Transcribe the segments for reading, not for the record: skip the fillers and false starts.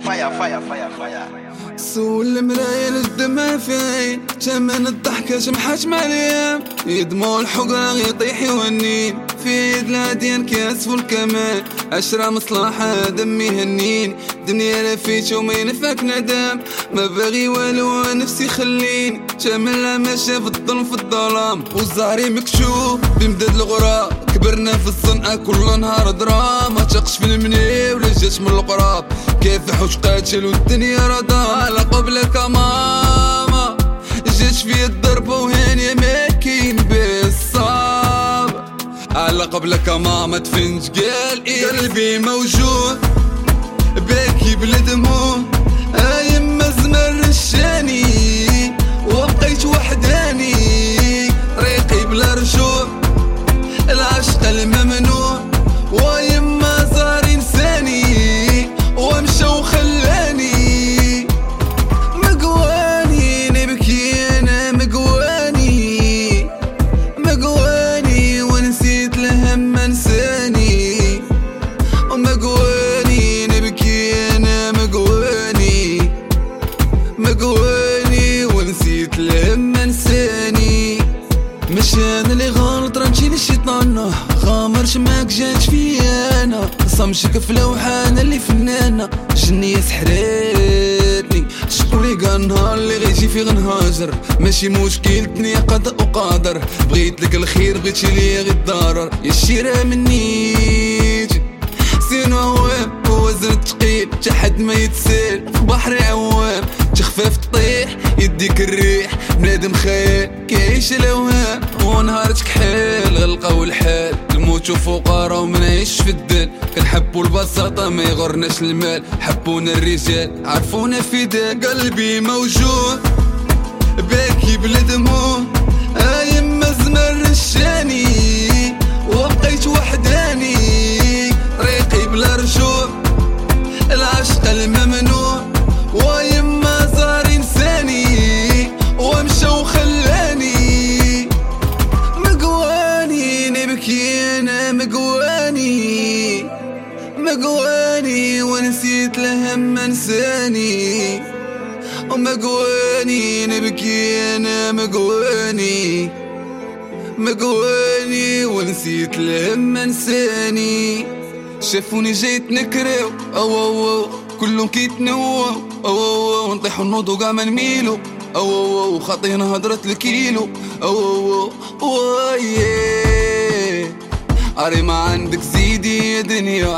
فايا سول المراية للدمع في عين تمن الضحكة جمحات مع الايام يدمو الحقرة يطيح يونين في يد العديان كياسفو الكمال عشرة مصلحة دمي هنين دنيا لفيت ومين فاك ندام ما باغي والو نفسي خليني تمن ما شاف الظلم في الظلام وزهري مكشوف بمداد الغراب كبرنا في الصنعة كل نهار دراما تقش في المني ولا جات من القراب كيف حوش قاتل والدنيا رضا على قبلك ماما جات في الضربة وهانية ما كاين بالصعب على قبلك ماما تفنج قال إيه قلبي موجوع باكي بلا دموع يما زمر الشاني وبقيت وحداني طريقي بلا رجوع العشق الممنوع ويما صار انساني ومشى وخلاني مقواني نبكي انا مقواني ونسيت الهم انساني ومقواني نبكي انا مقواني ونسيت الهم انساني مش انا اللي غلط راه مشي للشيطان غامرش معاك جاتش فيا انا صمشك في لوحة انا اللي فنانة جنية سحرتني شكوني قال نهار اللي غيجي فيه غنهاجر ماشي مشكل الدنيا قضاء وقدر بغيت لك الخير بغيتي ليا غير الضرر يا الشيرة مني سينو عوام ووزن تقيل حد ما يتسال في بحر عوام تخفاف تطيح يديك الريح بنادم خيال كيعيش الاوهام ونهارتك حال غلقاو الحال الموت وفقراء ومنعيش في الدل كنحبو البساطة ما يغرناش المال حبونا الرجال عرفونا فداء قلبي موجوع باكي بلا دموع يما زمر الشاني وبقيت وحداني طريقي بلا رجوع العشق الممنوع ويما صار انساني ومشى وخلاني مقواني نبكي انا مقواني ونسيت الهم انساني ومقواني نبكي انا مقواني ونسيت الهم انساني شافوني جيت نكريو او كلهم كيتنووا او نطيحو نوضو قاع ما نميلو او خاطينا هضرت الكيلو او ويه اري ما عندك زيدي يا دنيا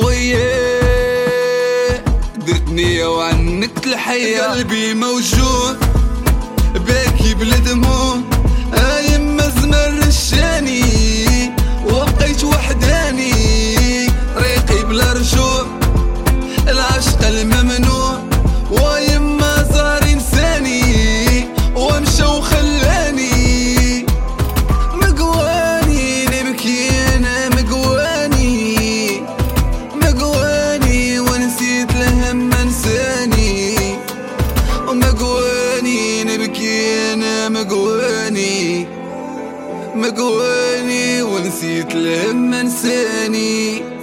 ويه درت نية وعنكت الحياة قلبي موجوع باكي بلا دموع يما زمر الشاني وبقيت وحداني طريقي بلا رجوع العشق الممنوع ويما صار انساني ومشى وخلاني مقواني نبكي انا مقواني ونسيت الهم انساني ومقواني نبكي انا مقواني ونسيت الهم انساني